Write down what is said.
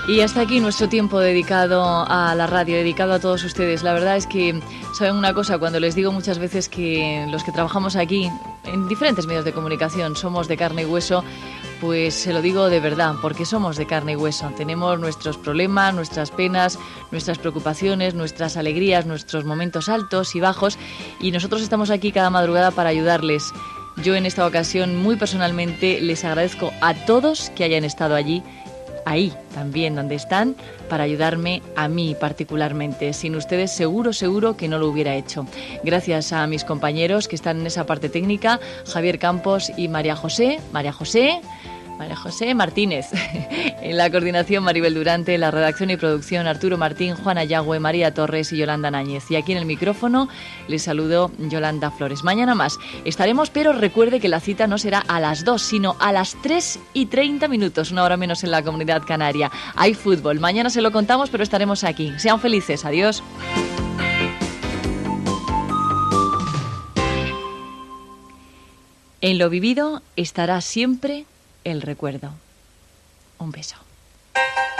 Y hasta aquí nuestro tiempo dedicado a la radio, dedicado a todos ustedes. La verdad es que, ¿saben una cosa? Cuando les digo muchas veces que los que trabajamos aquí, en diferentes medios de comunicación, somos de carne y hueso, pues se lo digo de verdad, porque somos de carne y hueso. Tenemos nuestros problemas, nuestras penas, nuestras preocupaciones, nuestras alegrías, nuestros momentos altos y bajos, y nosotros estamos aquí cada madrugada para ayudarles. Yo en esta ocasión, muy personalmente, les agradezco a todos que hayan estado allí, ahí también donde están, para ayudarme a mí particularmente. Sin ustedes seguro que no lo hubiera hecho. Gracias a mis compañeros que están en esa parte técnica, Javier Campos y María José Martínez. En la coordinación, Maribel Durante. En la redacción y producción, Arturo Martín, Juana Yagüe, María Torres y Yolanda Náñez. Y aquí en el micrófono les saludo Yolanda Flores. Mañana más estaremos, pero recuerde que la cita no será a las 2, sino a las 3:30, una hora menos en la Comunidad Canaria. Hay fútbol. Mañana se lo contamos, pero estaremos aquí. Sean felices. Adiós. En lo vivido estará siempre el recuerdo. Un beso.